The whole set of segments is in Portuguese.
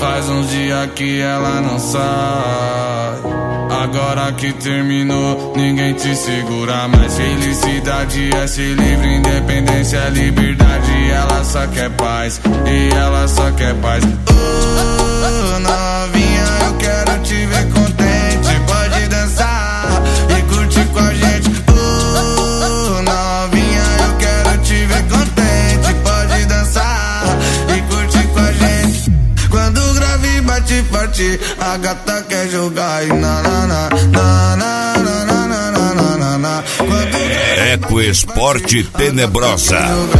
Faz uns dias que ela não sai. Agora que terminou, ninguém te segura mais. Felicidade é ser livre, independência é liberdade. Ela só quer paz, e ela só quer paz. Novinha, eu quero te ver contente. Pode dançar e curtir com a gente. Novinha, eu quero te ver contente. Pode dançar e curtir com a gente. Quando o grave bate forte, a gata quer jogar e Eco Esporte Tenebrosa.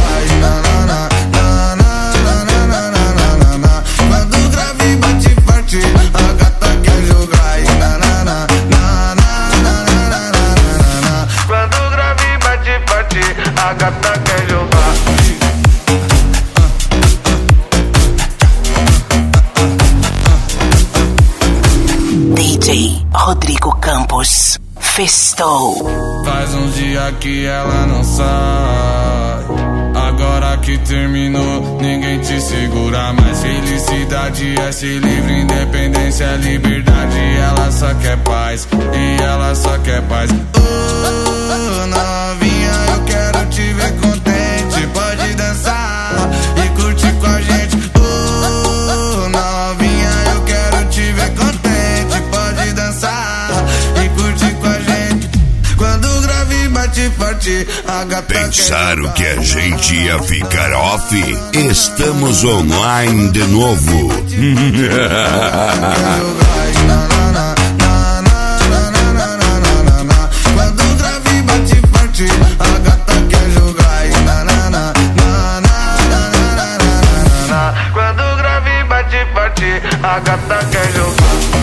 Quando o grave bate forte, a gata quer jogar e quando o grave bate forte, a gata quer jogar. DJ Rodrigo Campos festou. Faz uns dias que ela não sai. Agora que terminou, ninguém te segura mais. Felicidade é ser livre, independência é liberdade. Ela só quer paz, e ela só quer paz. Novinha, eu quero te ver contente. Pode dançar e curtir com a gente. Novinha, eu quero te ver contente. Pode dançar e curtir com a gente. Quando o grave bate forte, a gata Pensaram que a gente ia ficar off? Estamos online de novo. Quando o grave bate forte, a gata quer jogar. Quando o grave bate forte, a gata quer jogar.